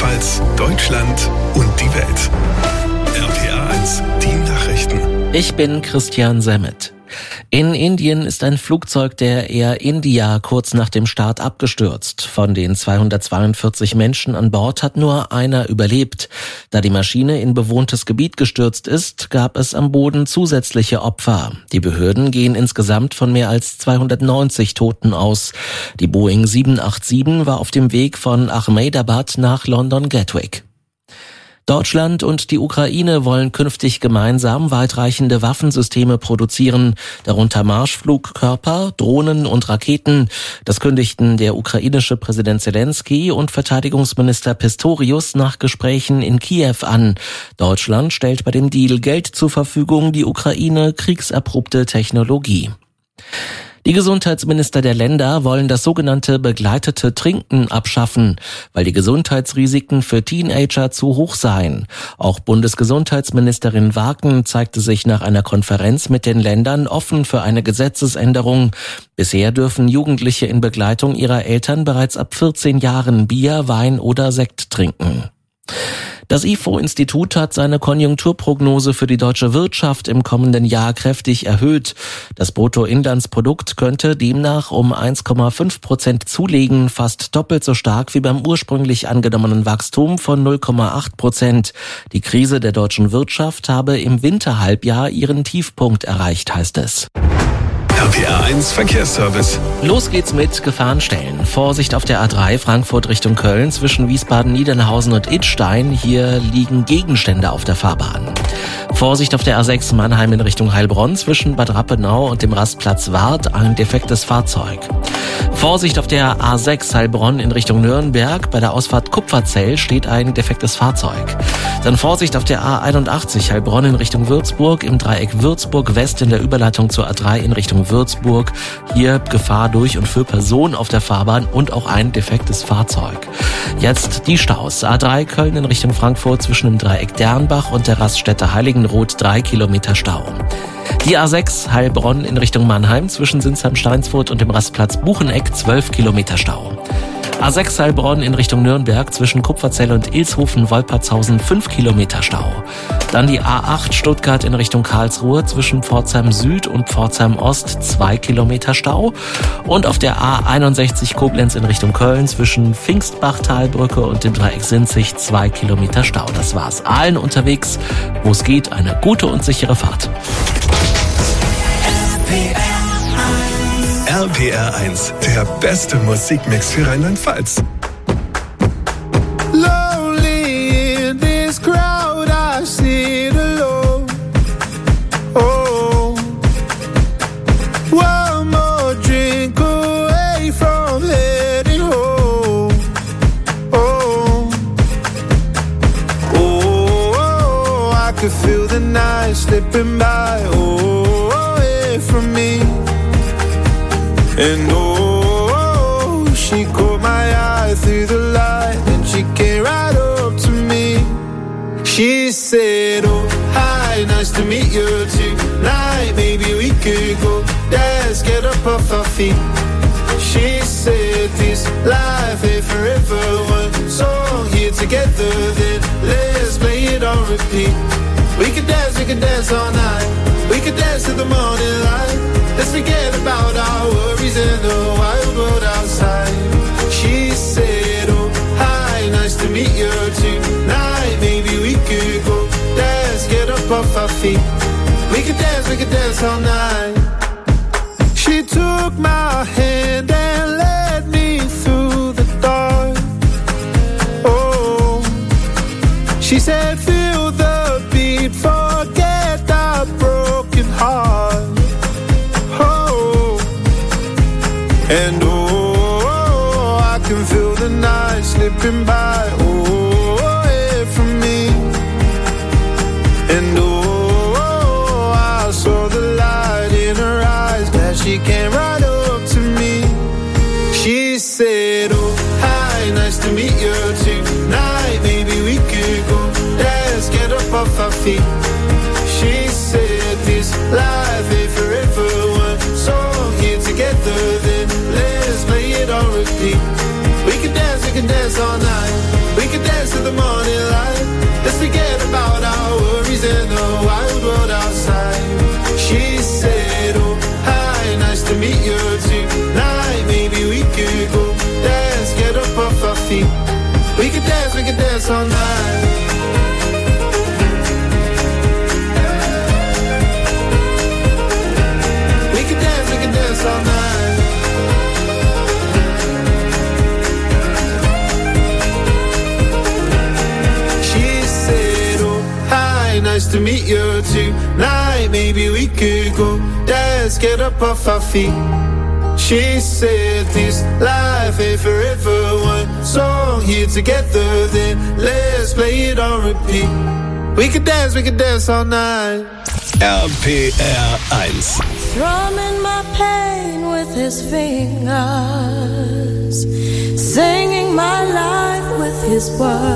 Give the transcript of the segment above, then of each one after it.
Rheinland-Pfalz, Deutschland und die Welt. RPA 1, die Nachrichten. Ich bin Christian Semmet. In Indien ist ein Flugzeug der Air India kurz nach dem Start abgestürzt. Von den 242 Menschen an Bord hat nur einer überlebt. Da die Maschine in bewohntes Gebiet gestürzt ist, gab es am Boden zusätzliche Opfer. Die Behörden gehen insgesamt von mehr als 290 Toten aus. Die Boeing 787 war auf dem Weg von Ahmedabad nach London Gatwick. Deutschland und die Ukraine wollen künftig gemeinsam weitreichende Waffensysteme produzieren, darunter Marschflugkörper, Drohnen und Raketen. Das kündigten der ukrainische Präsident Zelensky und Verteidigungsminister Pistorius nach Gesprächen in Kiew an. Deutschland stellt bei dem Deal Geld zur Verfügung, die Ukraine kriegserprobte Technologie. Die Gesundheitsminister der Länder wollen das sogenannte begleitete Trinken abschaffen, weil die Gesundheitsrisiken für Teenager zu hoch seien. Auch Bundesgesundheitsministerin Wagen zeigte sich nach einer Konferenz mit den Ländern offen für eine Gesetzesänderung. Bisher dürfen Jugendliche in Begleitung ihrer Eltern bereits ab 14 Jahren Bier, Wein oder Sekt trinken. Das IFO-Institut hat seine Konjunkturprognose für die deutsche Wirtschaft im kommenden Jahr kräftig erhöht. Das Bruttoinlandsprodukt könnte demnach um 1,5% zulegen, fast doppelt so stark wie beim ursprünglich angenommenen Wachstum von 0,8%. Die Krise der deutschen Wirtschaft habe im Winterhalbjahr ihren Tiefpunkt erreicht, heißt es. RPA 1 Verkehrsservice. Los geht's mit Gefahrenstellen. Vorsicht auf der A3 Frankfurt Richtung Köln zwischen Wiesbaden-Niedernhausen und Idstein. Hier liegen Gegenstände auf der Fahrbahn. Vorsicht auf der A6 Mannheim in Richtung Heilbronn zwischen Bad Rappenau und dem Rastplatz Wart, ein defektes Fahrzeug. Vorsicht auf der A6 Heilbronn in Richtung Nürnberg. Bei der Ausfahrt Kupferzell steht ein defektes Fahrzeug. Dann Vorsicht auf der A81 Heilbronn in Richtung Würzburg, im Dreieck Würzburg West in der Überleitung zur A3 in Richtung Würzburg. Hier Gefahr durch und für Personen auf der Fahrbahn und auch ein defektes Fahrzeug. Jetzt die Staus. A3 Köln in Richtung Frankfurt zwischen dem Dreieck Dernbach und der Raststätte Heiligenroth 3 Kilometer Stau. Die A6 Heilbronn in Richtung Mannheim zwischen Sinsheim-Steinsfurt und dem Rastplatz Bucheneck 12 Kilometer Stau. A6 Heilbronn in Richtung Nürnberg zwischen Kupferzell und Ilshofen-Wolpertshausen 5 Kilometer Stau. Dann die A8 Stuttgart in Richtung Karlsruhe zwischen Pforzheim Süd und Pforzheim Ost 2 Kilometer Stau. Und auf der A61 Koblenz in Richtung Köln zwischen Pfingstbachtalbrücke und dem Dreieck Sinzig 2 Kilometer Stau. Das war's. Allen unterwegs, wo es geht, eine gute und sichere Fahrt. RPR 1, der beste Musikmix für Rheinland-Pfalz. Lonely in this crowd, I sit alone. Oh, one more drink away from heading home. Oh, oh, I could feel the night slipping by. Oh, away from me. And oh, she caught my eye through the light, and she came right up to me. She said, oh, hi, nice to meet you tonight. Maybe we could go dance, get up off our feet. She said, this life ain't forever. One song here together, then let's play it on repeat. We could dance all night. We could dance to the morning light. Let's forget about our worries in the wild world outside. She said, oh, hi, nice to meet you tonight. Maybe we could go dance, get up off our feet. We could dance all night. She took my hand and led me through the dark. Oh, she said, feel the beat, forget the broken heart. And oh, I can feel the night slipping by, oh, away from me. And oh, I saw the light in her eyes, glad she came right up to me. She said, oh, hi, nice to meet you tonight. Maybe we could go dance, get up off our feet. She said, this life ain't forever. One song here together, then let's play it on repeat. We can dance all night. We can dance dance to the morning light. Let's forget about our worries and the wild world outside. She said, oh, hi, nice to meet you tonight. Maybe we could go dance, get up off our feet. We could dance all night. We could dance all night. She said, oh, hi, nice to meet you tonight. Maybe we could go dance, get up off our feet. She said this life ain't forever. One song here together, then let's play it on repeat. We could dance all night. RPR 1. Strumming my pain with his fingers, singing my life with his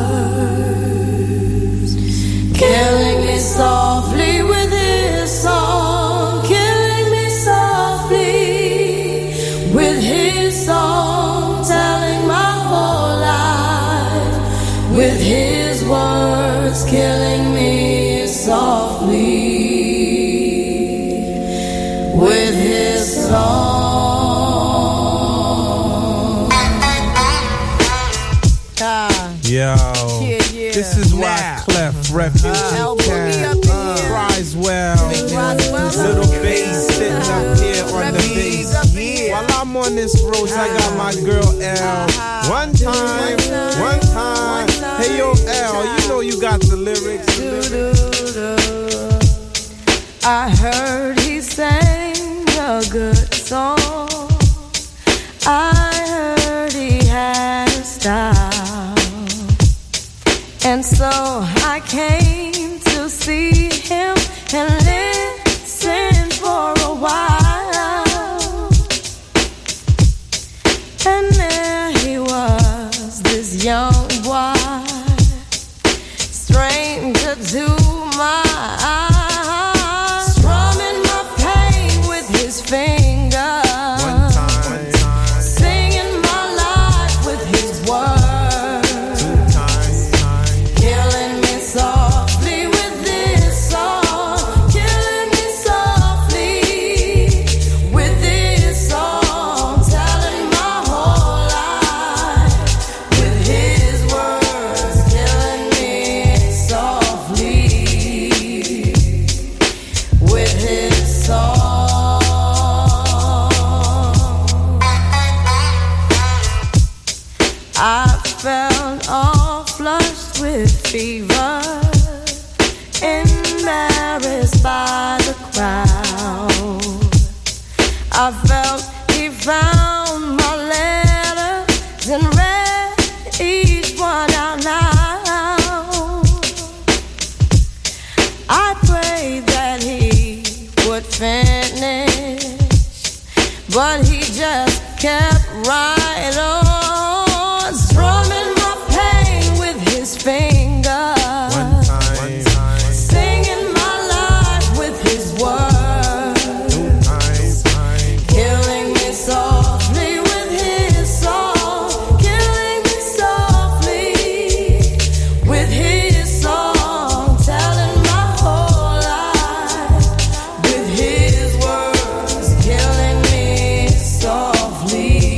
words, killing me softly with his song, killing me softly with his song, telling my whole life with his words, killing me softly with his song. Yo, this is why Clef Refuge cries well. Little bass sitting up here on the bass. While I'm on this road, I got my girl L. One time. Hey yo L, you know you got the lyrics. I heard he sang a good song. I heard he had a style. And so I came to see him and listen for a while. And there he was, this young boy, stranger to my eyes, strumming my pain with his fingers. One time. Singing my life with his words. Two times. Killing me softly with this song. Killing me softly with this song. Telling my whole life with his words. Killing me softly with his song. I felt all flushed with fever, embarrassed by the crowd. I felt he found my letters and read each one out loud. I prayed that he would finish, but he just kept right on, strumming my pain with his fingers. One time. Singing my life with his words. Two times. Killing me softly with his song. Killing me softly with his song. Telling my whole life with his words. Killing me softly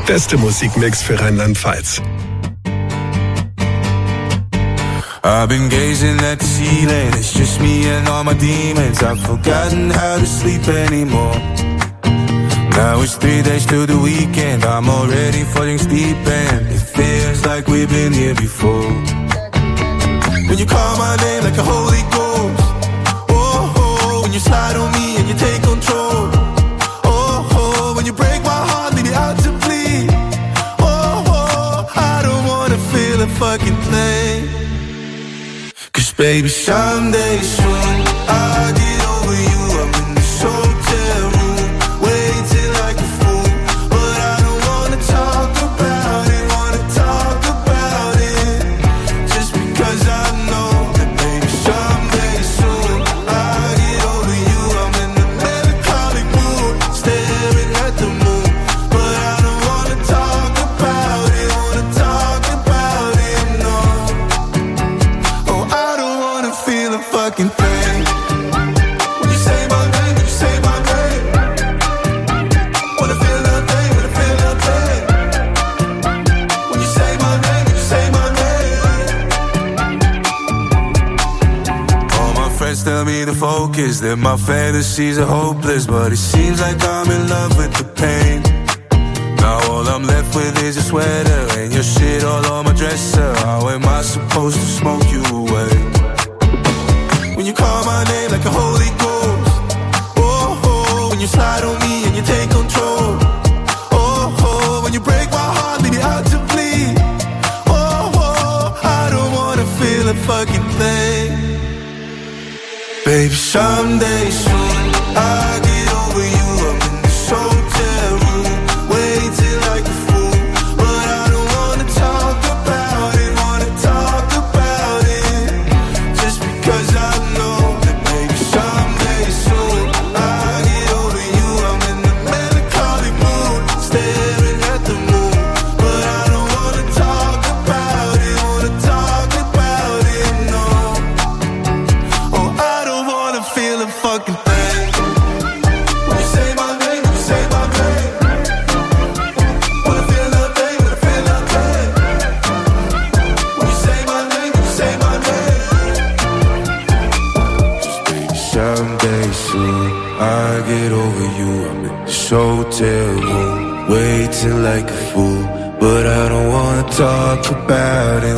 beste Musikmix für Rheinland-Pfalz. I've been gazing at the ceiling, it's just me and all my demons. I've forgotten how to sleep anymore. Now it's 3 days till the weekend, I'm already falling deep and it feels like we've been here before. When you call my name like a Holy Ghost, oh, oh, when you slide on me and you take control, oh, oh, when you break my heart, leave me out to bleed, oh, oh, I don't wanna feel a fucking thing. Cause baby, someday soon I'll get over you. I'm in this hotel room, waiting like a fool, but I don't wanna talk about it, just because I know that baby, someday soon I'll get over you. I'm in the melancholic mood, staring at the moon, but I don't wanna talk about it, no. Oh, I don't wanna feel a fucking thing. When you say my name, wanna feel nothing, when you say my name. All my friends tell me to focus, that my fantasies are hopeless, but it seems like I'm in love with the pain. Now all I'm left with is a sweater and your shit all on my dresser. How am I supposed to smoke you away? When you call my name like a Holy Ghost, oh, oh, when you slide on me and you take control, oh, oh, when you break my heart, leave me out to bleed, oh, oh, I don't wanna feel a fucking thing. Baby, someday soon I'll get over you. I'm in this hotel room, waiting like a fool, but I don't wanna talk about it, just because I know that baby, someday soon I'll get over you. I'm in the melancholic mood, staring at the moon, but I don't wanna talk about it, no. Oh, I don't wanna feel a fucking thing. When you say my name, wanna feel nothing, when you say my name, just baby, someday soon I'll get over you. I'm in this hotel room, waiting like a fool, but I don't wanna talk about it,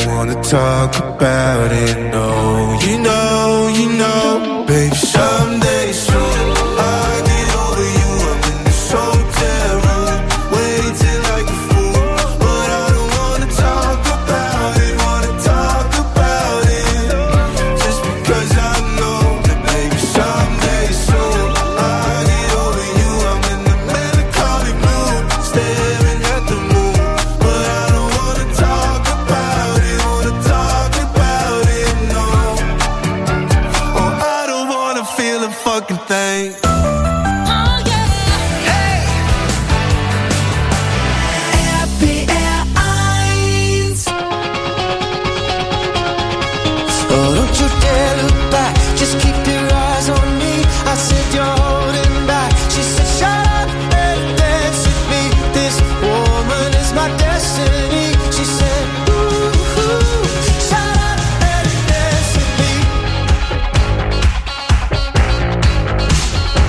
no. You know, baby, someday soon I'll get over you. I'm in this hotel room, waiting like a fool, but I don't wanna talk about it, just because I know that baby, someday soon I'll get over you. I'm in the melancholic mood, staring at the moon, but I don't wanna talk about it, no. Oh, I don't wanna feel a fucking thing. Oh, don't you dare look back, just keep your eyes on me. I said you're holding back, she said shut up and dance with me. This woman is my destiny. She said ooh, ooh, shut up and dance with me.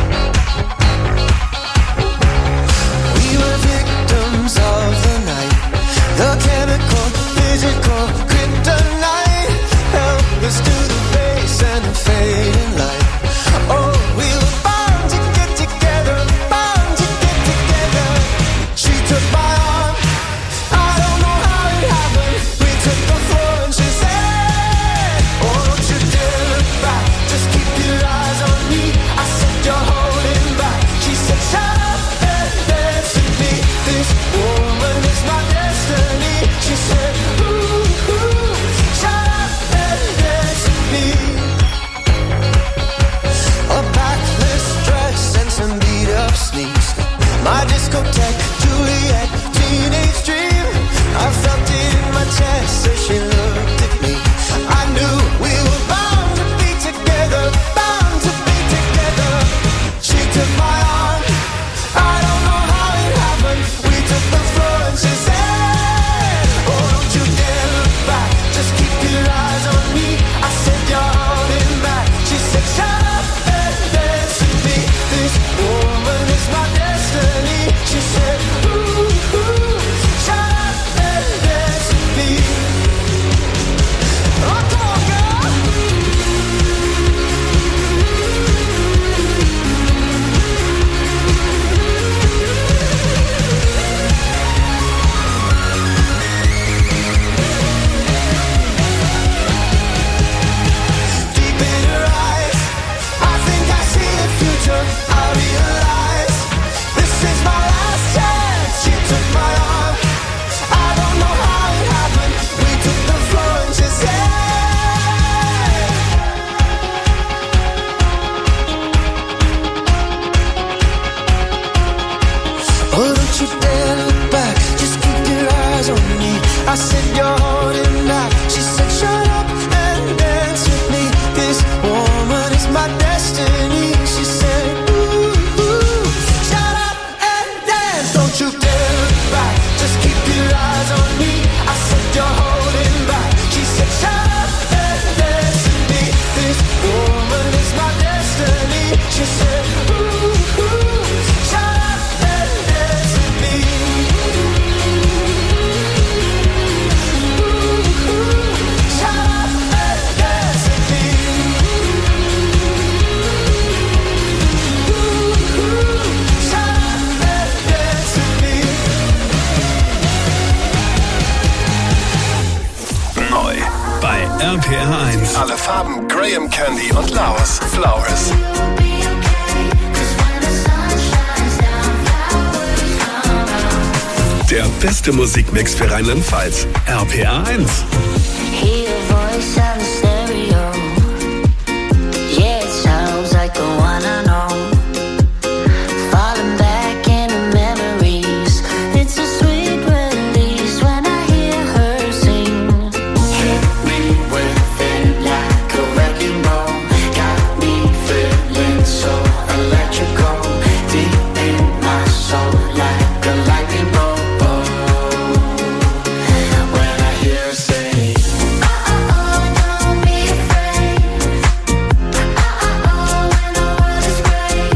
She said, ooh, shut up and dance with me. Shut up and dance with me. Shut up and dance with me. Neu bei RPR 1. Alle Farben Graham Candy und Laos Flowers. Der beste Musikmix für Rheinland-Pfalz. RPR 1. Hear a voice on the stereo. Yeah, it sounds like the one I know. Falling back into memories. It's a sweet release when I hear her sing. Hit me with it like a wrecking ball. Got me feeling so electrical. Deep in my soul like a lightning bolt. When I hear her say, don't be afraid. When the world is great.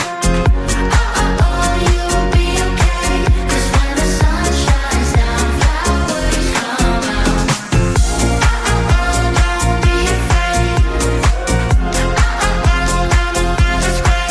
You'll be okay. 'Cause when the sun shines down, flowers come out. Don't be afraid. When the world is great.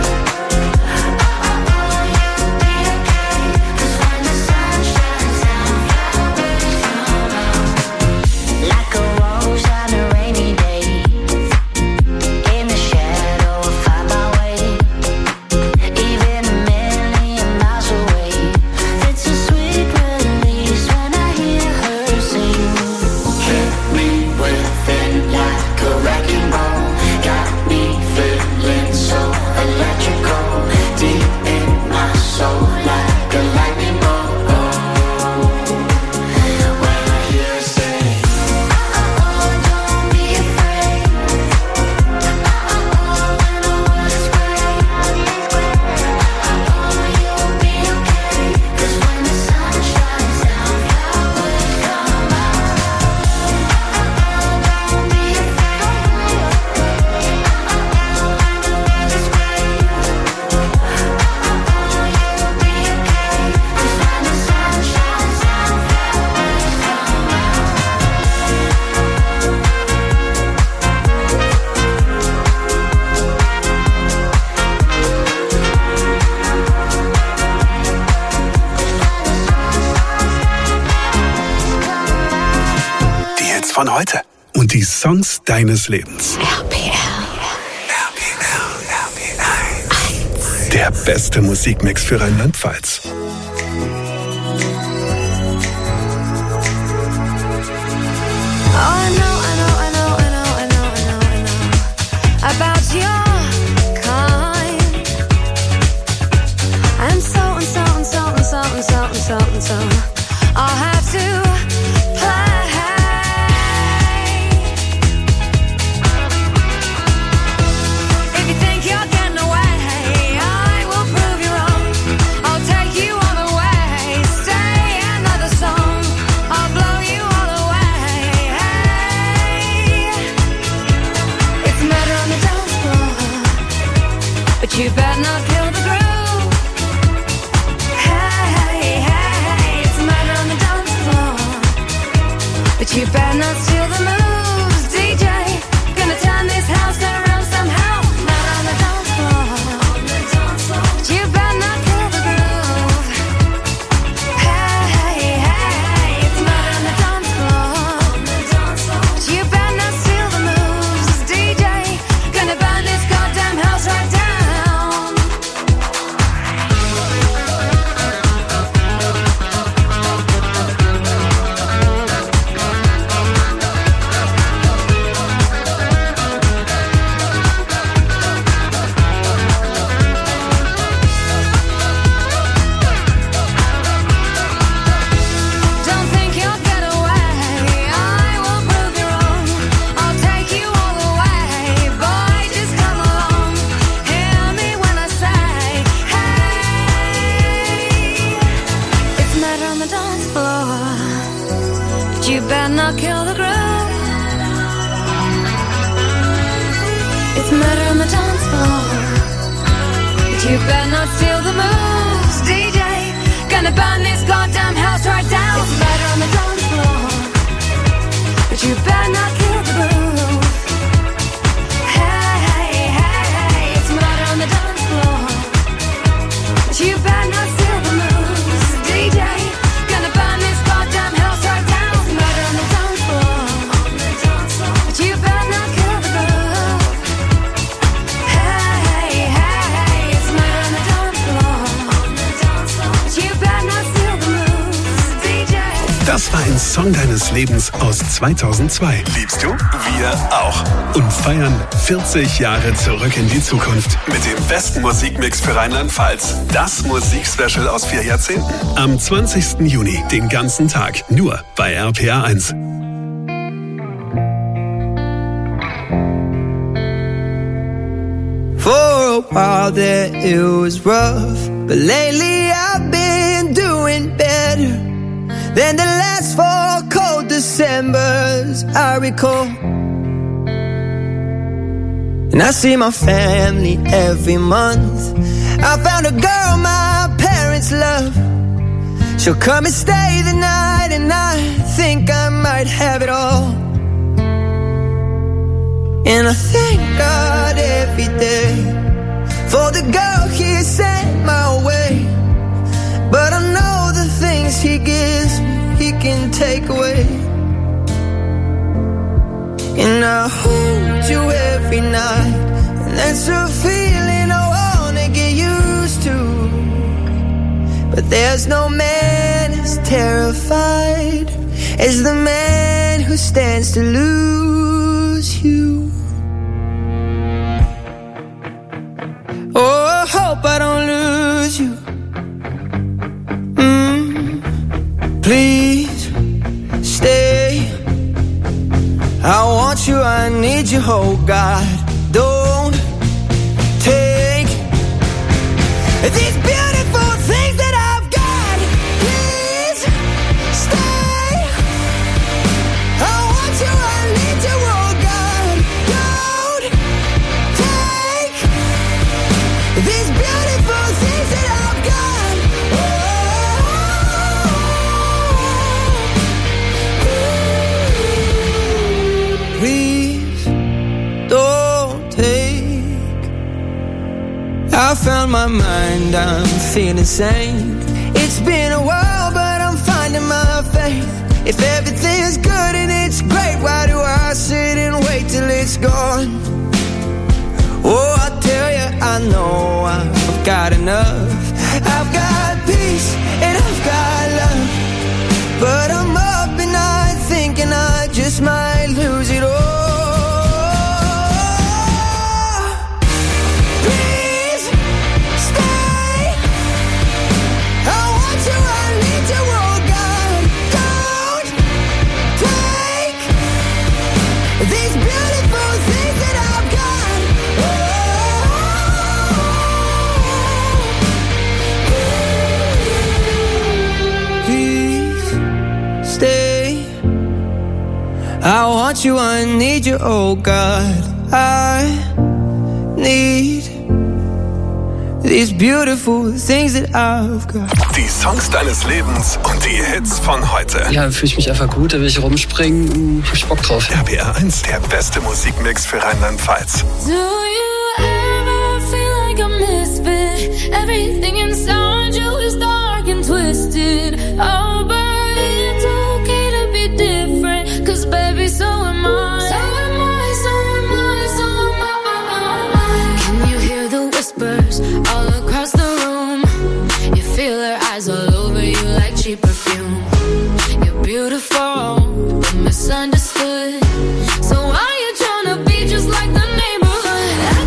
You'll be okay. 'Cause when the sun shines down, flowers come out. Like a rose on a rainy day. In the shadow, I find my way. Even a million miles away. It's a sweet release when I hear her sing. Hit me with it like a wrecking ball. Got me feeling so electrical. Deep in my soul like a lightning bolt. When I hear her say, don't be afraid. When the world is great. You'll be okay. 'Cause when the sun shines down, flowers come out. Don't be afraid. When the world is great. You'll be okay. 'Cause when the sun shines down, flowers come out. Die Hits von heute und die Songs deines Lebens. RPR. Der beste Musikmix für Rheinland-Pfalz. Oh, I know about your kind. And so I'll have to play. If you think you're getting away, I will prove you wrong. I'll take you all the way. Stay another song. I'll blow you all away. It's murder on the dance floor, but you better not kill the groove. Hey, it's murder on the dance floor, but you better not steal the moves. DJ, gonna turn this house around somehow. Murder on the dance floor, but you better not kill the groove. Hey, it's murder on the dance floor, but you better not steal the moves. DJ, gonna burn this goddamn house right down. Don't think you'll get away. I will prove you wrong. I'll take you all the way. Boy, just come along. Hear me when I say, hey. It's murder on the dance floor, but you better not kill the groove. It's murder on the dance floor, you better not steal the moves, DJ. Gonna burn this goddamn house right down. It's murder on the dance floor, but you better not kill the groove. Hey, hey, hey, it's murder on the dance floor, but you better not steal the moves, DJ. Gonna burn this goddamn house right down. It's murder on the dance floor, but you better not kill the groove. Hey, hey, it's murder on the dance floor, but you better not steal the moves, DJ. Das war ein Song deines Lebens aus 2002. Liebst du? Wir auch. Und feiern 40 Jahre zurück in die Zukunft mit dem besten Musikmix für Rheinland-Pfalz. Das Musikspecial aus 4 Jahrzehnten. Am 20. Juni, den ganzen Tag, nur bei RPA 1. For a while there it was rough, but lately I've been doing better than the last 4 cold Decembers I recall. And I see my family every month. I found a girl my parents love. She'll come and stay the night, and I think I might have it all. And I thank God every day for the girl He sent my way. But I know the things He gives me, He can take away. And I hold you every night, and that's a feeling I wanna get used to. But there's no man as terrified as the man who stands to lose you. Oh, I hope I don't lose you. Please stay. I want you, I need you, oh God. Don't take these beautiful things that I've got. Please stay. I want you, I need you, oh God. Don't take these beautiful things that I've got. Please don't take. I found my mind, I'm feeling sane. It's been a while, but I'm finding my faith. If everything's good and it's great, why do I sit and wait till it's gone? Oh, I tell you, I know I've got enough. I've got peace and I've got love, but I'm up at night thinking I just might lose it all. Please stay. I want you, I need you, oh God. Don't take these beautiful things that I've got. Please stay. I want you, I need you, oh God. I need these beautiful things that I've got. Die Songs deines Lebens und die Hits von heute. Ja, fühle ich mich einfach gut, da will ich rumspringen, hab ich Bock drauf. RPA 1, der beste Musikmix für Rheinland-Pfalz. Do you ever feel like a misfit? Everything inside you is dark and twisted. Oh, but it's okay to be different, 'cause baby, so am I. So am I, so am I, so am I. Can you hear the whispers all across the room? You feel her eyes all over you like cheap perfume. You're beautiful, but misunderstood. So why you tryna be just like the neighborhood?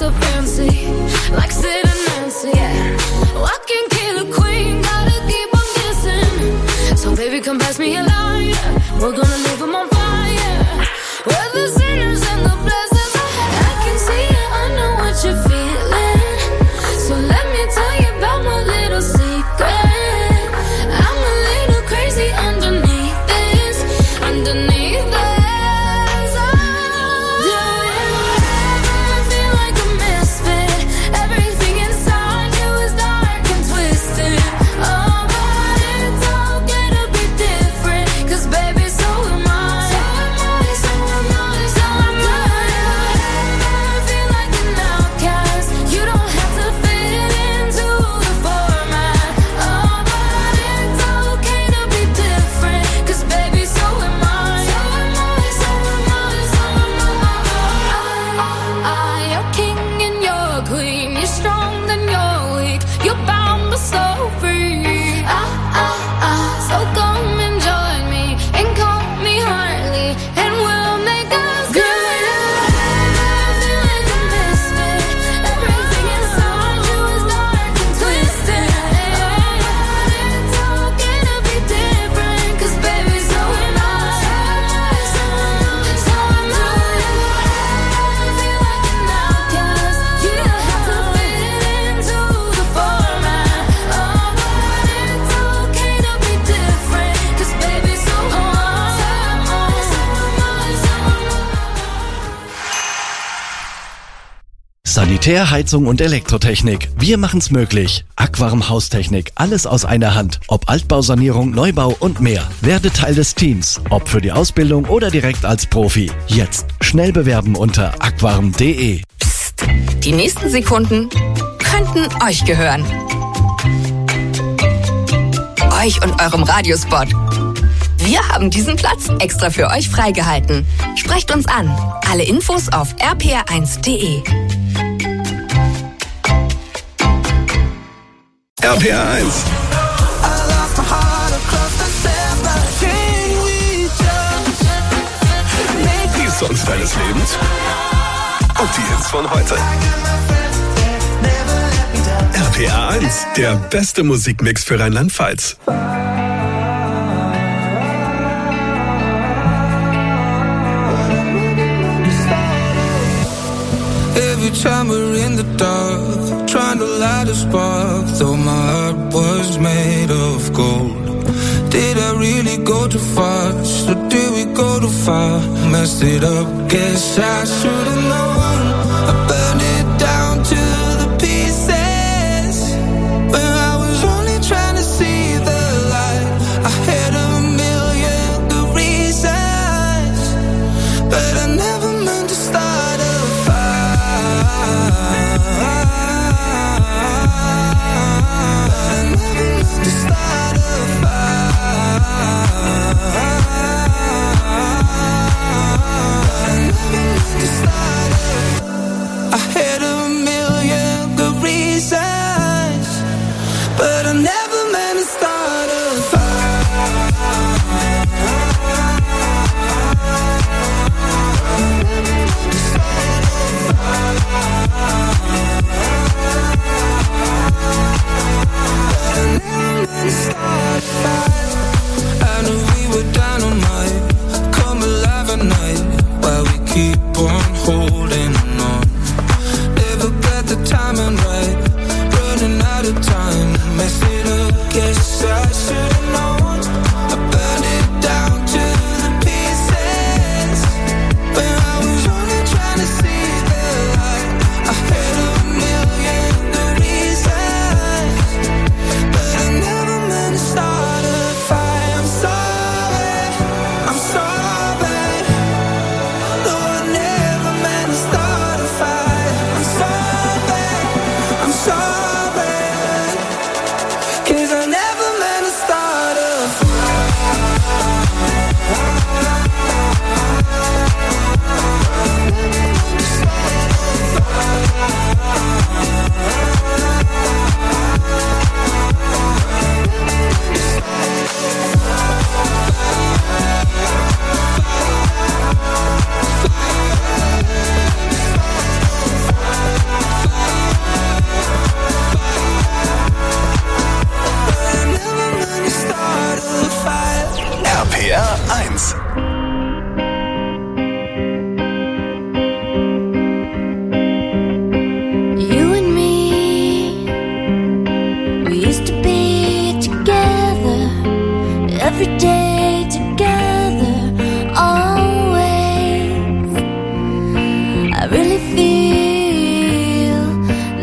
so fancy, like Sid and Nancy. Yeah. I can kill a queen, gotta keep on guessing. So baby, come pass me a line. We're gonna leave them on fire. We're the sinners and the blessings. I can see it, I know what you're feeling. So let me tell you about my little secret. I'm a little crazy underneath this, underneath this. Do you ever feel like a misfit? Everything inside you is dark and twisted. Oh, but it's okay to be different, 'cause baby, so am I. So am I, so am I. Do you ever feel like an outcast? You don't have to fit into the format. Oh, but it's okay to be different, 'cause baby, so am I. So am I, so am I, so am I. You're king and you're queen. You're strong then you're weak. You're bound but so free. So come and join me and call me Harley, and we'll make us good. Feel like a misfit. Everything inside you is dark and twisted. It's okay to be different, 'cause baby, so am I. So am I. Feel like an outcast. You don't have to fit into the format. Oh, but it's okay to be different, 'cause baby, so am I. Sanitär, Heizung und Elektrotechnik. Wir machen's möglich. Aquarum Haustechnik. Alles aus einer Hand. Ob Altbausanierung, Neubau und mehr. Werde Teil des Teams. Ob für die Ausbildung oder direkt als Profi. Jetzt schnell bewerben unter aquarum.de. Die nächsten Sekunden könnten euch gehören. Euch und eurem Radiospot. Wir haben diesen Platz extra für euch freigehalten. Sprecht uns an. Alle Infos auf rpr1.de. RPR1. Die Songs deines Lebens und die Hits von heute. RPR1, der beste Musikmix für Rheinland-Pfalz. Every time we're in the dark, trying to light a spark, though my heart was made of gold. Did I really go too fast, or did we go too far? Messed it up, guess I should've known. I burned it down to the pieces, when I was only trying to see the light. I had a million good reasons, but I never meant to start a fire. To start a fire. To start a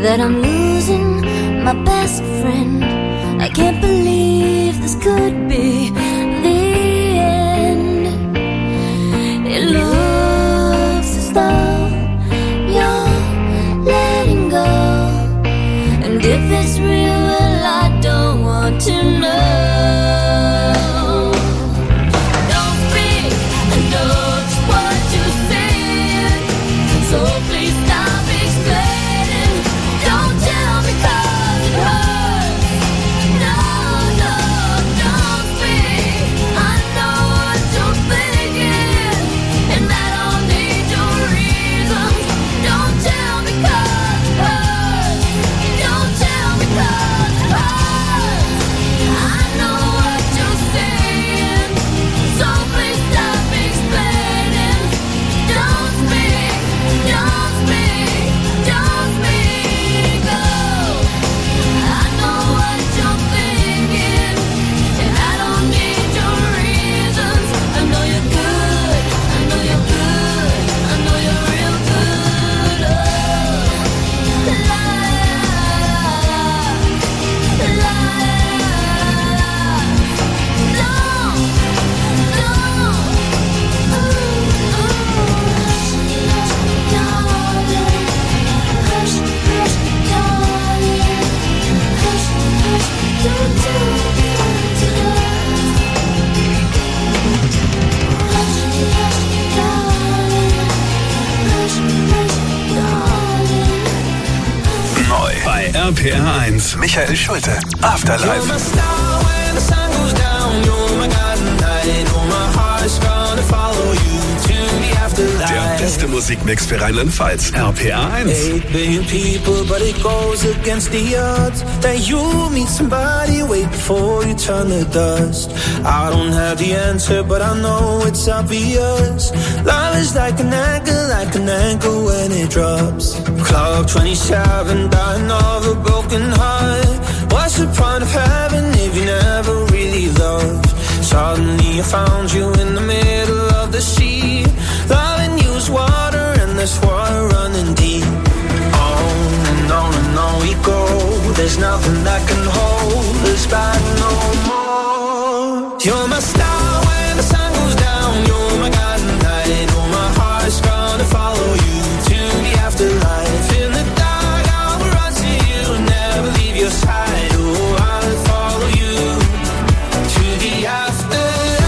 that I'm losing my best friend. I can't believe this could be the end. It looks as though you're letting go, and if it's real, well, I don't want to know. Don't speak, I know just what you're saying, so please stop explaining. Don't tell me 'cause it hurts. No, no, don't speak. I know what you're thinking, and I don't need your reasons. Don't tell me 'cause it hurts. Don't tell me 'cause it hurts. I know what you're saying, so please stop explaining. Don't speak, don't speak, don't speak. Oh, I know what you're thinking, and I don't need your reasons. I know you're good, I know you're good, I know you're real good. Oh, la la la la. Neu bei RPR 1. Michael Schulte. Afterlife. Der beste Musikmix für Rheinland-Pfalz. RPR 1. 8 billion people, but it goes against the odds that you meet somebody way before you turn the dust. I don't have the answer, but I know it's obvious. Love is like an anchor when it drops. Clock 27, dying of a broken heart. What's the point of heaven if you never really loved? Suddenly I found you in the middle of the sea. Loving you's water and there's water running deep. On and on and on we go. There's nothing that can hold us back no more. You're my star when the sun goes down. You're my guiding light. Oh, my heart's gonna follow you to the afterlife. In the dark I will run to you and never leave your side. Oh, I'll follow you to the afterlife.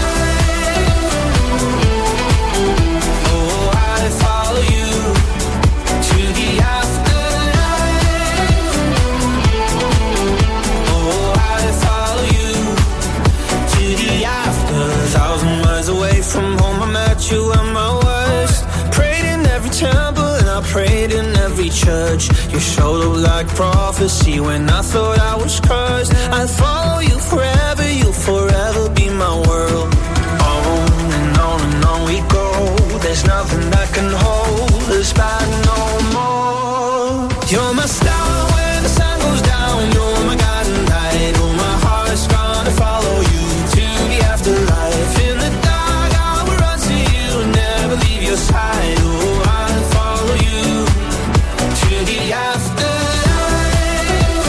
From home I met you at my worst. Prayed in every temple and I prayed in every church. You showed up like prophecy when I thought I was cursed. I'll follow you forever, you'll forever be my world. On and on and on we go. There's nothing that can hold us back no more. You're my star when the sun goes down. You're my guiding light. Oh, my heart's gonna follow you to the afterlife. In the dark I will run to you, never leave your side. Oh, I'll follow you to the afterlife.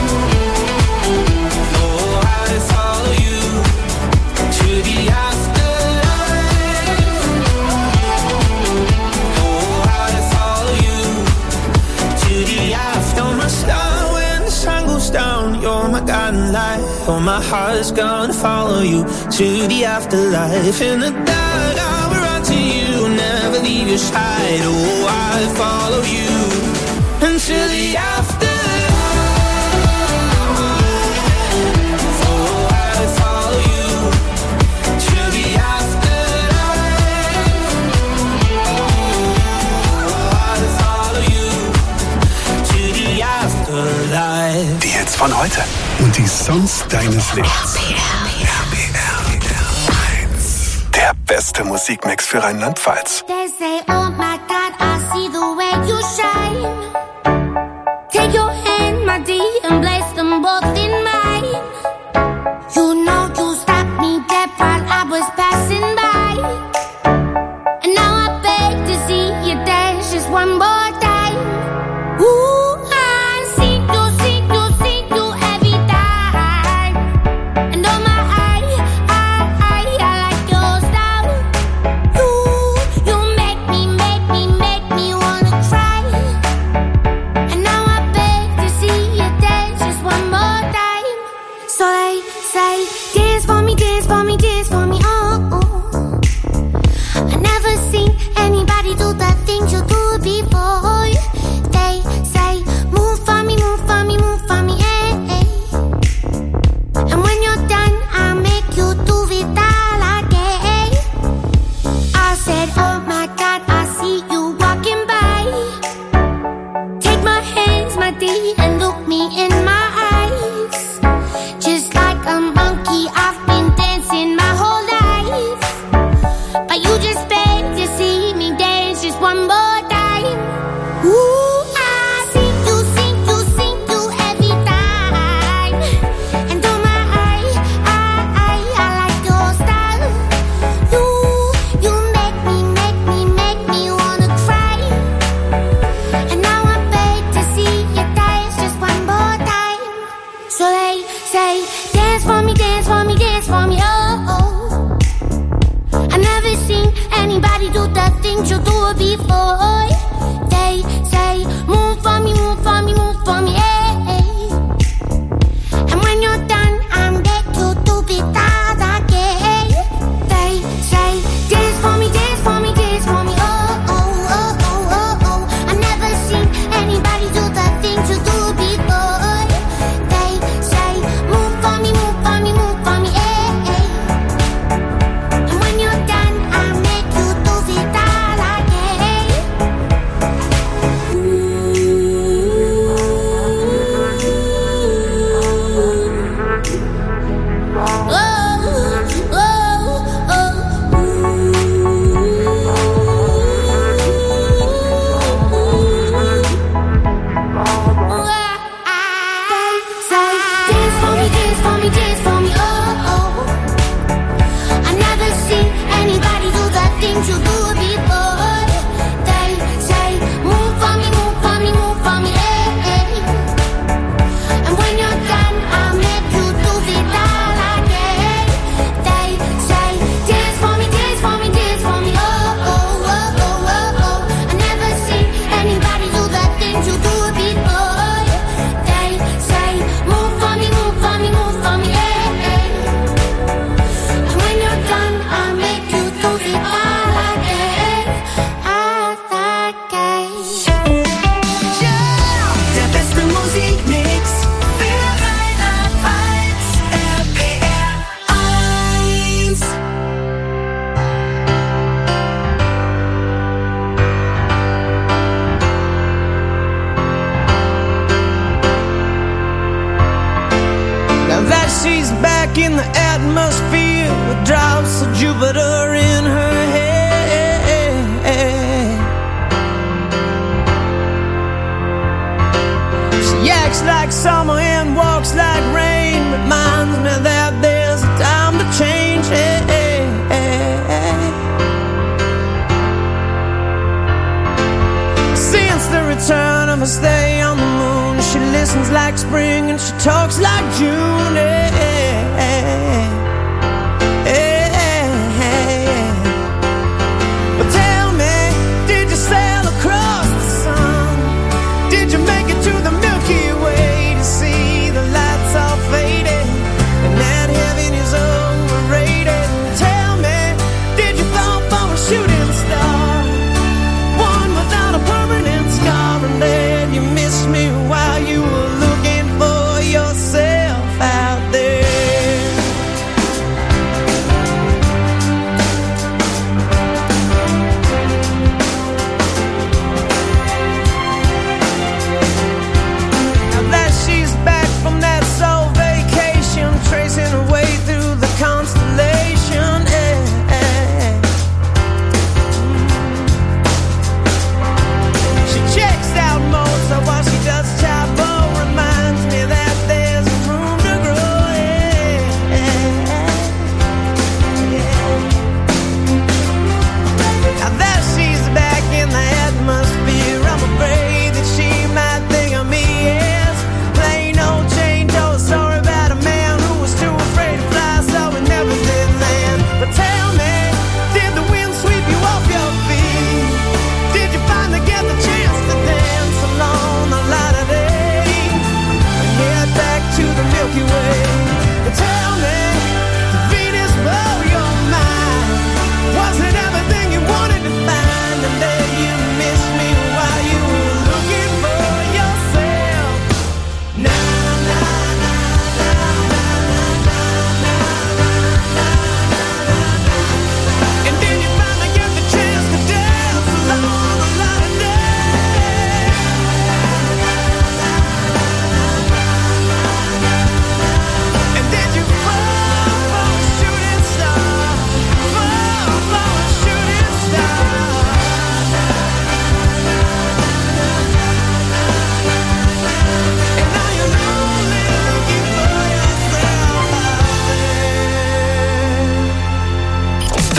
Oh, I'll follow you to the afterlife. Oh, I'll follow you to the after. You're my star when the sun goes down. You're my guiding light. Oh, my heart's gonna follow you to the afterlife. In the dark I will run to you, never leave your side. Oh, I'll follow you until the afterlife. Oh, I'll follow you to the afterlife. Oh, I'll follow you to the afterlife. Die Hits von heute und die Songs deines Lebens. RPR 1. Der beste Musikmix für Rheinland-Pfalz. They say, oh my God, I see the way you shine. Take your hand, my dear, and place them both in mine. You know you stopped me dead while I was passing by. And now I beg to see you dance just one more time. Ooh, I body and look me in my eyes. Just like a monkey, I've been dancing my whole life. But you just beg to see me dance just one more time. Ooh, I sing you every time. And oh my, I like your style. You make me wanna cry. And now I beg to see you dance just one more time. So they say, dance for me, dance for me, dance for me, oh, oh. I never seen anybody do the things you do before. They say, move for me, move for me, move for me, hey, hey. And when you're done, I'm back to do it all again. They say, dance for me, dance for me, dance for me, oh, oh, oh, oh, oh, oh. I never seen anybody do the things you do before. They say, move for me, move for me, move for me, hey, hey. And when you're done, I'll make you do it all again. Dance for me, dance for me, dance for me, oh, oh. I never seen anybody do the things you do before. They say, move for me, move for me, move for me, hey, hey. And when you're done, I'll make you do it all again. They say, dance for me, dance for me, dance for me, oh, oh, oh, oh, oh, oh. I never seen anybody do the things you do before. They say, move for me, move for me, move for me, hey, hey. And when you're done, I'll make you do it all again, all again. Der beste Musikmix für Rheinland-Pfalz, RPR 1. Now that she's back in the atmosphere with drops of Jupiter in her head. She acts like summer and walks like rain. Reminds me that there's a time to change. Since the return of her stay on the moon, she listens like spring and she talks like June. But tell me, did you sail across the sun? Did you make it to the Milky Way to see the lights all faded and that heaven is overrated? Tell me, did you fall for a shooting star, one without a permanent scar, and then you missed me while you were looking for yourself out there?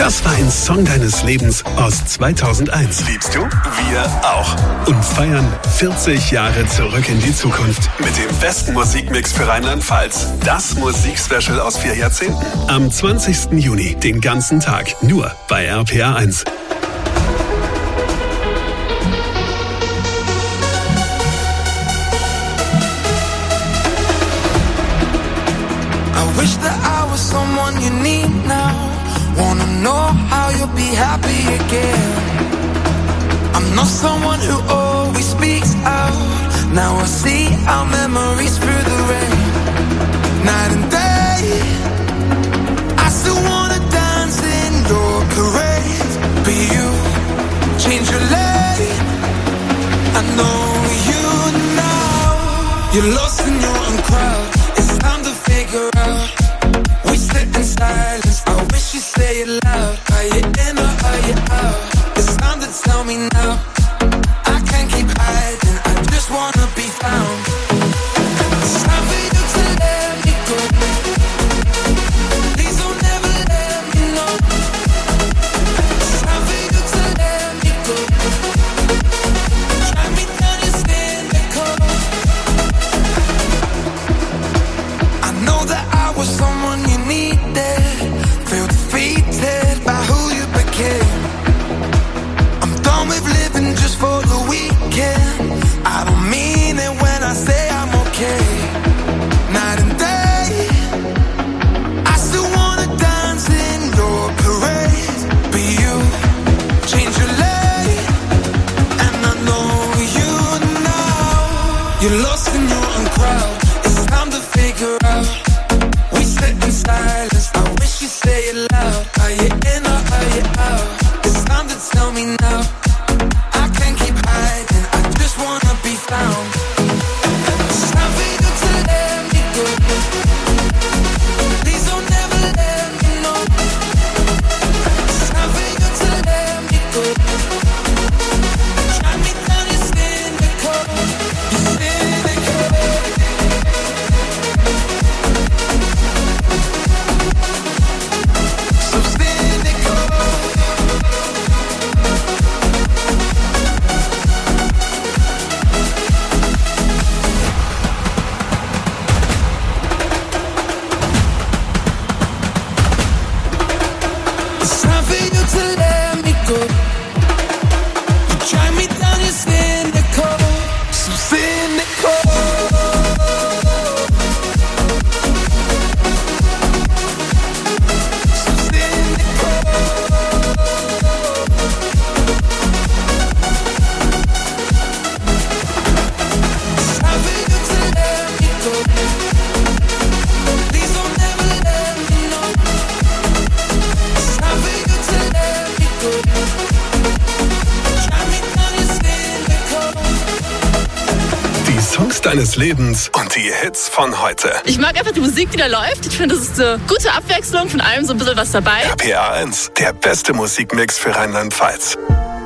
Das war ein Song deines Lebens aus 2001. Liebst du? Wir auch. Und feiern 40 Jahre zurück in die Zukunft mit dem besten Musikmix für Rheinland-Pfalz. Das Musikspecial aus 4 Jahrzehnten. Am 20. Juni, den ganzen Tag, nur bei RPA 1. I wish that I was someone you need now. Wanna know how you'll be happy again. I'm not someone who always speaks out. Now I see our memories through the rain. Night and day, I still wanna dance in your parade. But you change your lane. I know you now. You're lost in your own crowd. It's time to figure out. We sit in silence. I wish you say it loud. Are you in or are you out? It's time to tell me now. I can't keep hiding. I just wanna be found. It's time for you to let me go. Please don't ever let me know. It's time for you to let me go. Drag me down your cynical. I know that I was someone you needed. Feel defeated by who you became. I'm done with living just for the weekend. I don't mean it when I say I'm okay. Night and day, I still wanna dance in your parade. But you change your lane, and I know you now. You're lost in your own crowd. It's time to figure out. We sit in silence. I wish you say it loud. Are you in or are you out? It's time to tell me now. I can't keep hiding. I just wanna be found. It's time for you to let me go. Please don't ever let me know. It's time for you to let me go. Drag me down your cynical. You're cynical. So cynical. It's time for you to let me go. You drag me down your cynical. So cynical. So cynical. It's time for you to let me go. Please don't ever let me know. It's time for you to let me go. Drag me down your cynical. Die Songs deines Lebens und die Hits von heute. Ich mag einfach die Musik, die da läuft. Ich finde, das ist eine gute Abwechslung, von allem so ein bisschen was dabei. RPA 1, der beste Musikmix für Rheinland-Pfalz.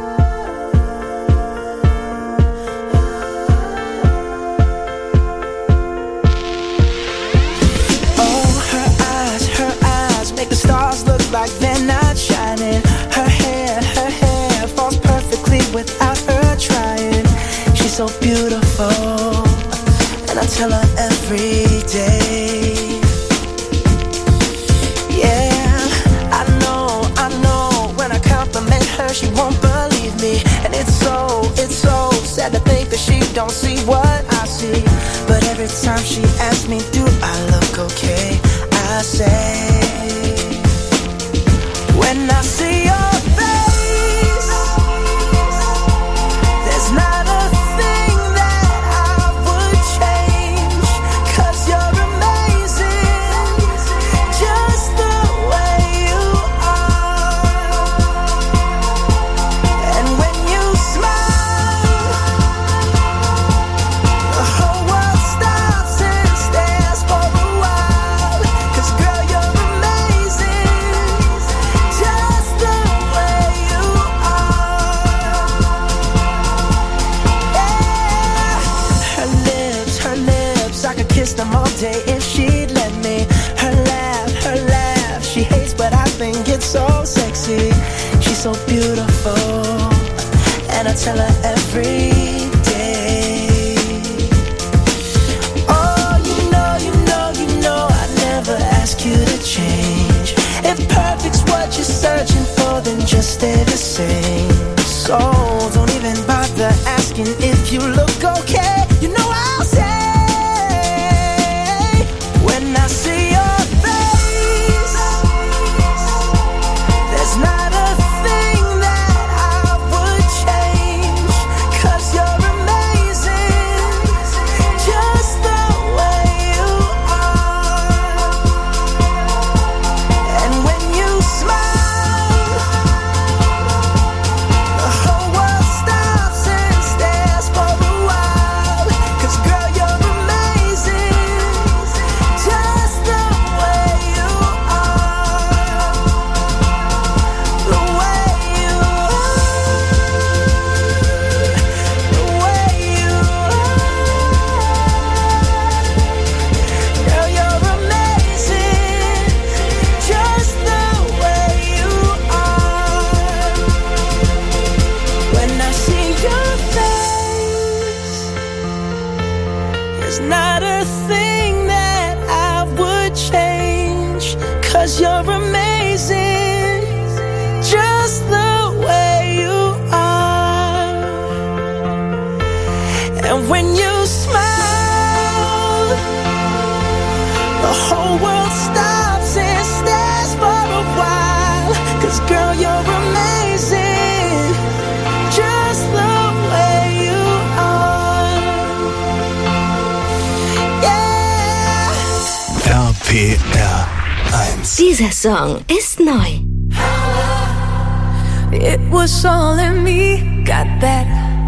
Oh, her eyes make the stars look like they're not shining. Her hair falls perfectly without her trying. She's so beautiful, and I tell her every day. Yeah, I know, when I compliment her, she won't believe me. And it's so sad to think that she don't see what I see. But every time she asks me, do I look okay? I say, when I see your face, there's not a thing that I would change. 'Cause you're amazing, just the way you are. And when you smile, the whole world stops and stares for a while. 'Cause girl, you're amazing, just the way you are. Yeah. Her lips, I could kiss them all day if she'd let me. Her laugh, she hates, but I think it's so sexy. tell her every day. Oh, you know, I never ask you to change. If perfect's what you're searching for, then just stay the same. So don't even bother asking if you look okay. You know I'll say, when I see your face, there's not a thing that I would change. 'Cause you're amazing, just the way you are. And when you smile, the whole world stops and stares for a while. 'Cause girl, you're amazing, just the way you are. The way you are. The way you are. Girl, you're amazing, just the way you are. When I see your face, there's not a thing that I would change. 'Cause you're amazing, just the way you are. And when you smile, the whole world stops and stares for a while. 'Cause girl, you're amazing, just the way you are. Yeah. RPR 1. Dieser Song ist neu. It was all in me, got that.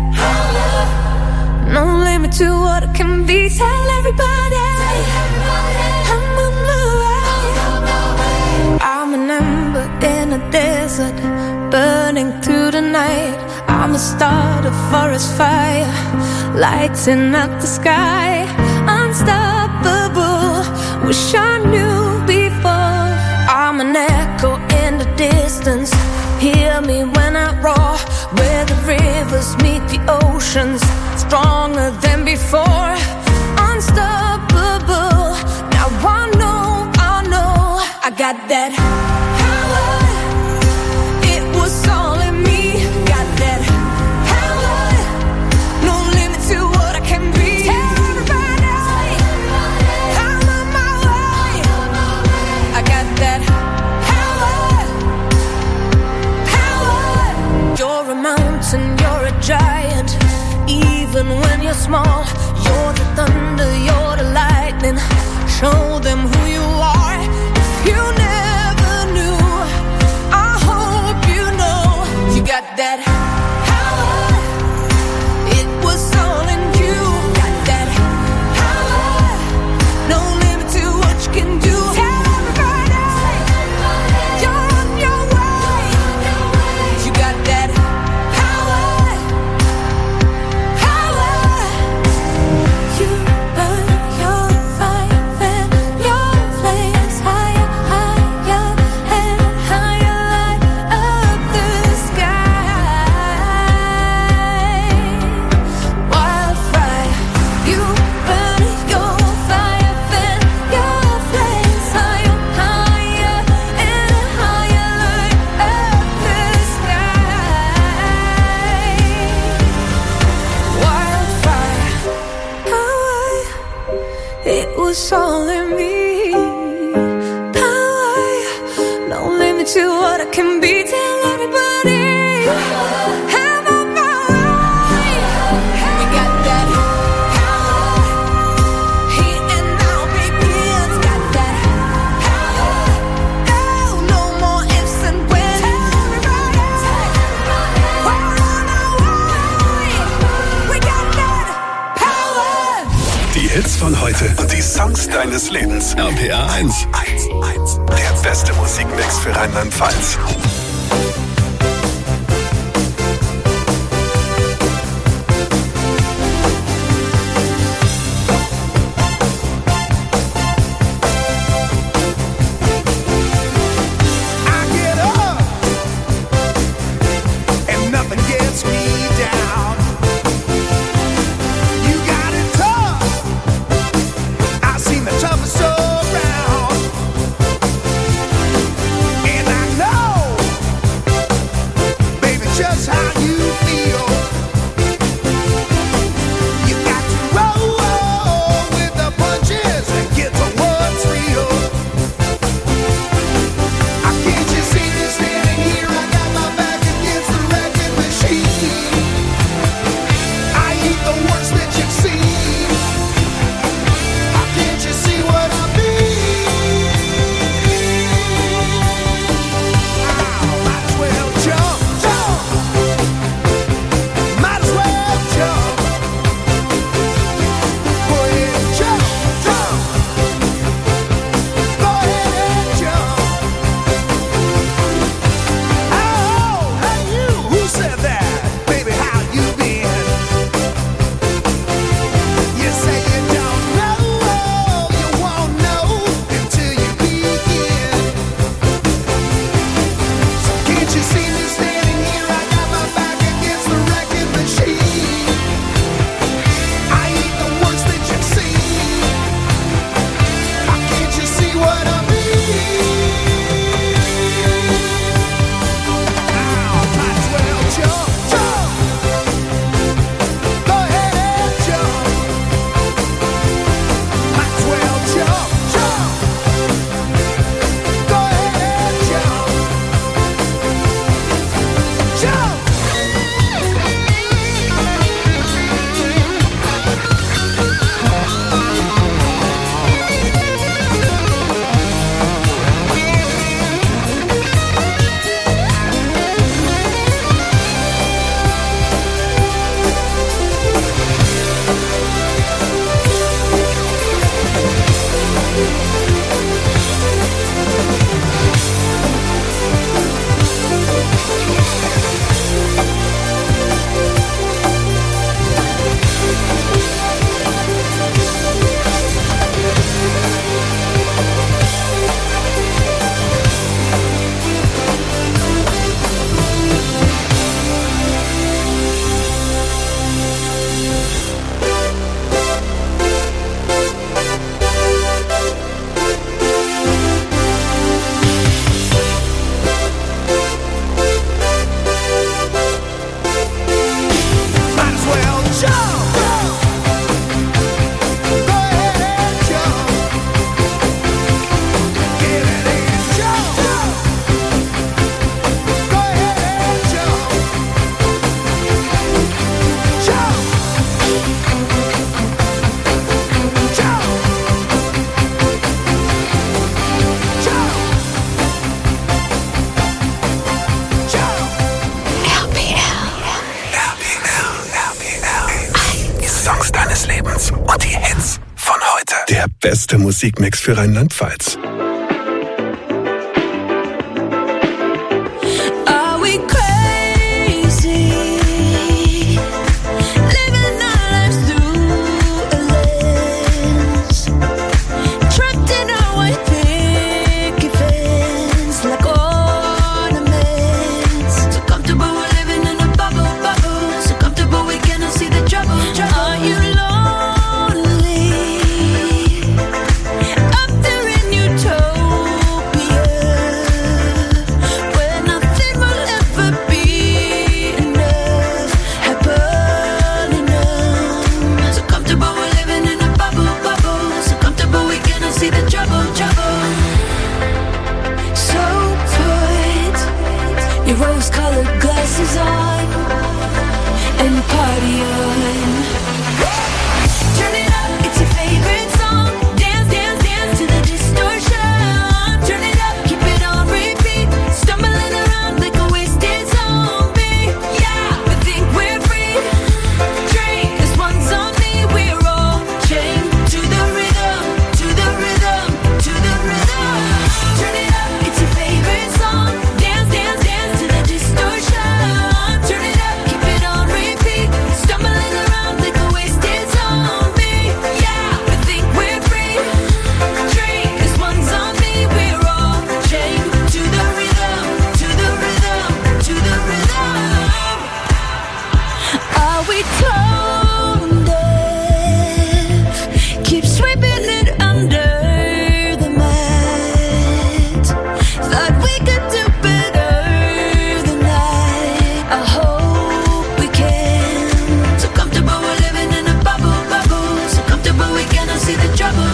No limit to what it can be. Tell everybody, I'm on my way. I'm an ember in a desert, burning through the night. I'm a start, a forest fire, lighting up the sky. Unstoppable, wish I knew before. I'm an echo in the distance, hear me when I roar. Where the rivers meet the oceans, stronger than before. Unstoppable, now I know, I got that power. It was all in me, got that power. No limit to what I can be. Tell everybody, I'm on my way. I got that power. You're a mountain, you're a giant. Even when you're small, you're the thunder, you're the lightning. Show them who you are. If you never knew, I hope you know. You got that power. It was all in you. Got that power. No limit to what you can do. Tell everybody, you're on your way. You got that power. You burn your fire and your flames higher, higher and higher, light up the sky. Wildfire, you burn your fire and your flames higher, higher and higher, light up the sky. Wildfire, it was all in me. Power, no limit to what I can be. Tell everybody, I'm on my way. We got that power. Here and now begins. Got that power. Oh, no more ifs and buts. Tell everybody, we're on our way. We got that power. Die Hits von heute und die Songs deines Lebens. RPR 1. Der beste Musikmix für Rheinland-Pfalz. I get up and nothing gets me down. beste Musikmix für Rheinland-Pfalz. Are we crazy? Living our lives through a lens, trapped in our white picket fence like ornaments. So comfortable we're living in a bubble, so comfortable we cannot see the trouble. Are you lonely? Up there in utopia, where nothing will ever be enough, happen enough. So comfortable we're living in a bubble, so comfortable we cannot see the trouble. So put your rose-colored glasses on and party on. Turn it up, it's your favorite song. Dance, dance, dance to the distortion. Turn it up, keep it on repeat. Stumbling around like a wasted zombie. Yeah, we think we're free. Drink, 'cause one's on me. We're all chained to the rhythm, to the rhythm, to the rhythm. Turn it up, it's your favorite song. Dance, dance, dance to the distortion. Turn it up, keep it on repeat. Stumbling around like a wasted zombie. Yeah, we think we're free. Drink, 'cause one's on me. We're all chained to the rhythm, to the rhythm, to the rhythm. Are we tone deaf? Keep sweeping it under the mat. Thought we could do better than that. I hope we can. So comfortable we're living in a bubble. So comfortable we cannot see the trouble.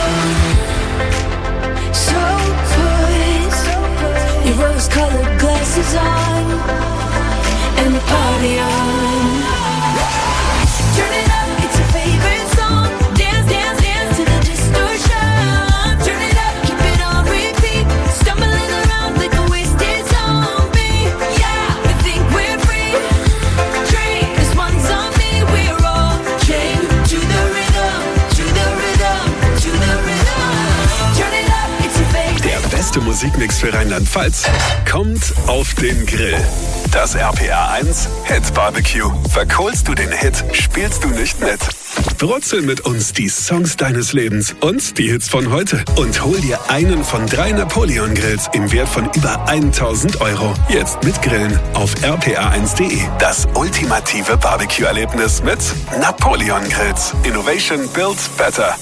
So put your rose-colored glasses on and party on. Turn it up, it's your favorite song. Dance, dance, dance to the distortion. Turn it up, keep it on repeat. Stumbling around like a wasted zombie. Yeah, we think we're free. Drink, 'cause one's on me. We're all chained to the rhythm, to the rhythm, to the rhythm. Turn it up, it's your favorite. Der beste Musikmix für Rheinland-Pfalz kommt auf den Grill. Das RPR1 Hit Barbecue. Verkohlst du den Hit, spielst du nicht mit. Brutzel mit uns die Songs deines Lebens und die Hits von heute. Und hol dir einen von 3 Napoleon-Grills im Wert von über 1.000 €. Jetzt mit Grillen auf rpr1.de. Das ultimative Barbecue-Erlebnis mit Napoleon-Grills. Innovation builds better.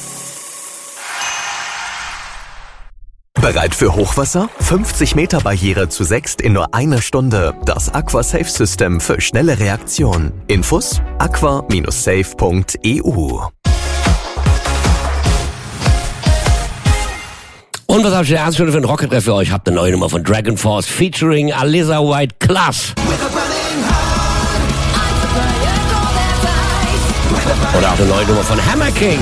Bereit für Hochwasser? 50 Meter Barriere zu 6 in nur einer Stunde. Das Aqua Safe System für schnelle Reaktion. Infos? aqua-safe.eu. Und was habe ich in der ersten Stunde für einen Rocket-Treff für euch? Habt eine neue Nummer von Dragon Force featuring Alyssa White Class. Oder auch eine neue Nummer von Hammer King.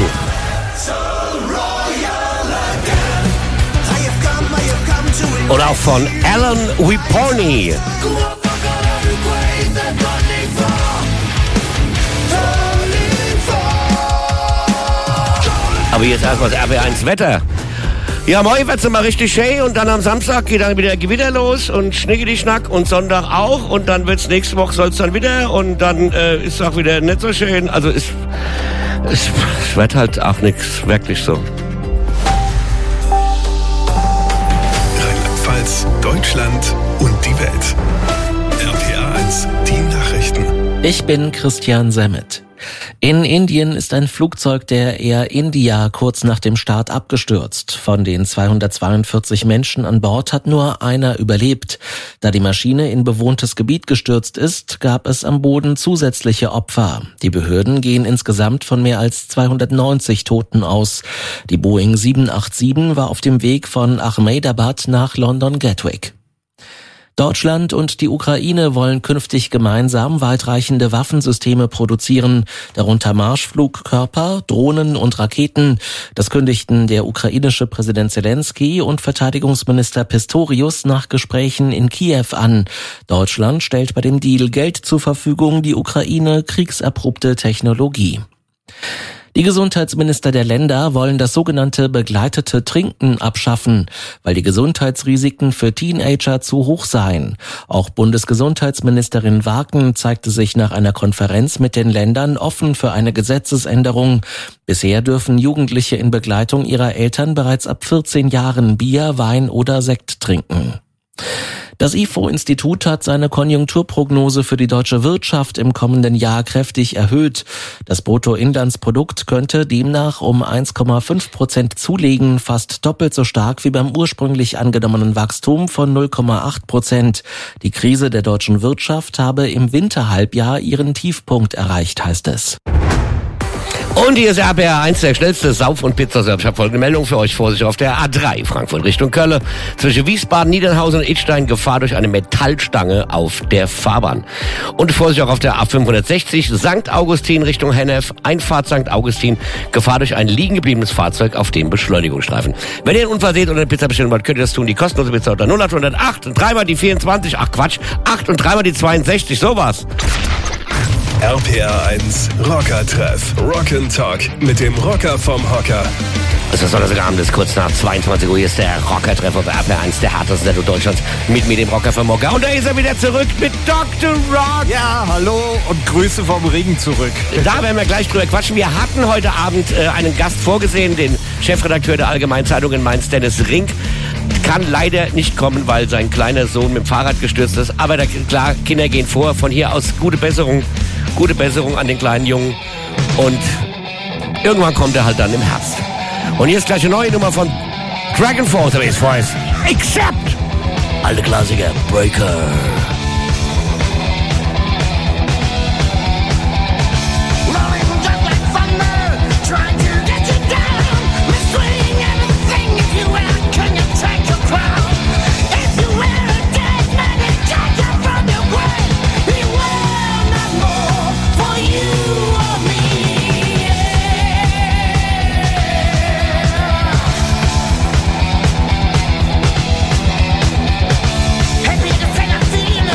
Oder auch von Alan Wiporni. Aber jetzt erstmal das RB1 Wetter. Ja, morgen wird's immer richtig schön und dann am Samstag geht dann wieder Gewitter los und Schnickedi-Schnack und Sonntag auch und dann wird's nächste Woche soll's dann wieder und dann ist auch wieder nicht so schön. Also es wird halt auch nichts wirklich so. Deutschland und die Welt. RPR1, die Nachrichten. Ich bin Christian Semmet. In Indien ist ein Flugzeug der Air India kurz nach dem Start abgestürzt. Von den 242 Menschen an Bord hat nur einer überlebt. Da die Maschine in bewohntes Gebiet gestürzt ist, gab es am Boden zusätzliche Opfer. Die Behörden gehen insgesamt von mehr als 290 Toten aus. Die Boeing 787 war auf dem Weg von Ahmedabad nach London Gatwick. Deutschland und die Ukraine wollen künftig gemeinsam weitreichende Waffensysteme produzieren, darunter Marschflugkörper, Drohnen und Raketen. Das kündigten der ukrainische Präsident Zelensky und Verteidigungsminister Pistorius nach Gesprächen in Kiew an. Deutschland stellt bei dem Deal Geld zur Verfügung, die Ukraine kriegserprobte Technologie. Die Gesundheitsminister der Länder wollen das sogenannte begleitete Trinken abschaffen, weil die Gesundheitsrisiken für Teenager zu hoch seien. Auch Bundesgesundheitsministerin Waken zeigte sich nach einer Konferenz mit den Ländern offen für eine Gesetzesänderung. Bisher dürfen Jugendliche in Begleitung ihrer Eltern bereits ab 14 Jahren Bier, Wein oder Sekt trinken. Das IFO-Institut hat seine Konjunkturprognose für die deutsche Wirtschaft im kommenden Jahr kräftig erhöht. Das Bruttoinlandsprodukt könnte demnach um 1,5% zulegen, fast doppelt so stark wie beim ursprünglich angenommenen Wachstum von 0,8%. Die Krise der deutschen Wirtschaft habe im Winterhalbjahr ihren Tiefpunkt erreicht, heißt es. Und hier ist RPR 1, der schnellste Sauf- und Pizzaservice. Ich habe folgende Meldung für euch. Vorsicht auf der A3, Frankfurt Richtung Köln. Zwischen Wiesbaden, Niedernhausen und Idstein Gefahr durch eine Metallstange auf der Fahrbahn. Und Vorsicht auch auf der A560, St. Augustin Richtung Hennef, Einfahrt St. Augustin, Gefahr durch ein liegen gebliebenes Fahrzeug auf dem Beschleunigungsstreifen. Wenn ihr einen Unfall seht oder eine Pizza bestellen wollt, könnt ihr das tun. Die kostenlose Pizza unter 0808 und dreimal die 24, 8 und dreimal die 62, sowas. RPR 1 Rocker-Treff. Rock'n'Talk mit dem Rocker vom Hocker. Es ist Donnerstagabend, ist kurz nach 22 Uhr. Hier ist der Rocker-Treff auf RPR 1, der härteste Sendung Deutschlands. Mit mir, dem Rocker vom Hocker. Und da ist er wieder zurück mit Dr. Rock. Ja, hallo und Grüße vom Regen zurück. Da werden wir gleich drüber quatschen. Wir hatten heute Abend einen Gast vorgesehen, den Chefredakteur der Allgemeinen Zeitung in Mainz, Dennis Rink. Kann leider nicht kommen, weil sein kleiner Sohn mit dem Fahrrad gestürzt ist. Aber klar, Kinder gehen vor. Von hier aus gute Besserung an den kleinen Jungen. Und irgendwann kommt er halt dann im Herbst. Und hier ist gleich eine neue Nummer von Dragon Force, Accept! Alte Klassiker, Breaker. Happy to say I'm feeling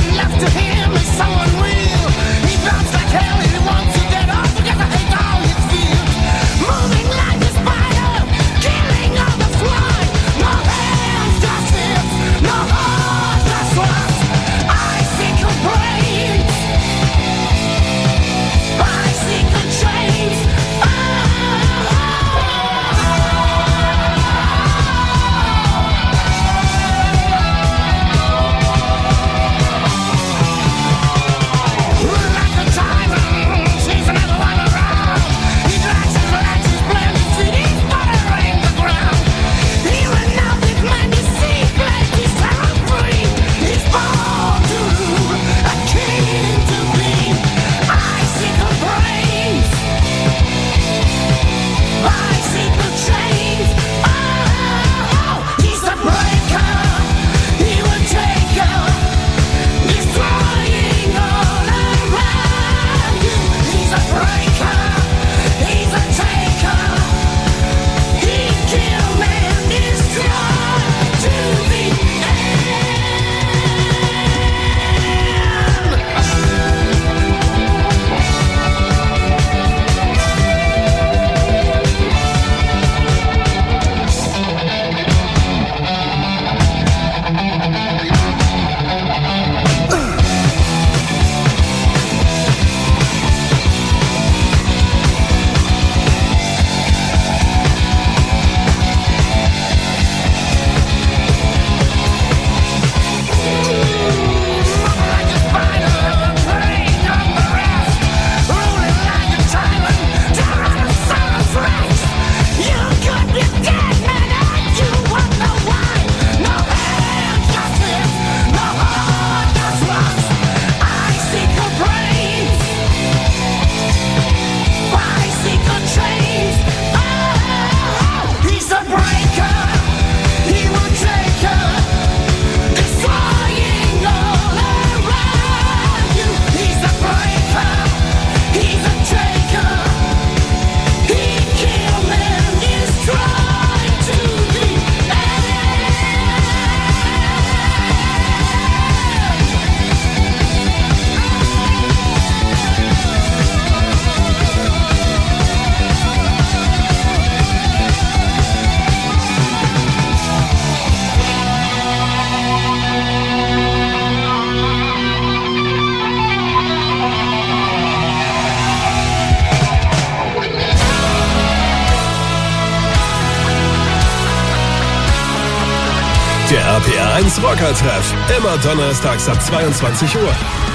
Der RPR 1 Rocker-Treff. Immer donnerstags ab 22 Uhr.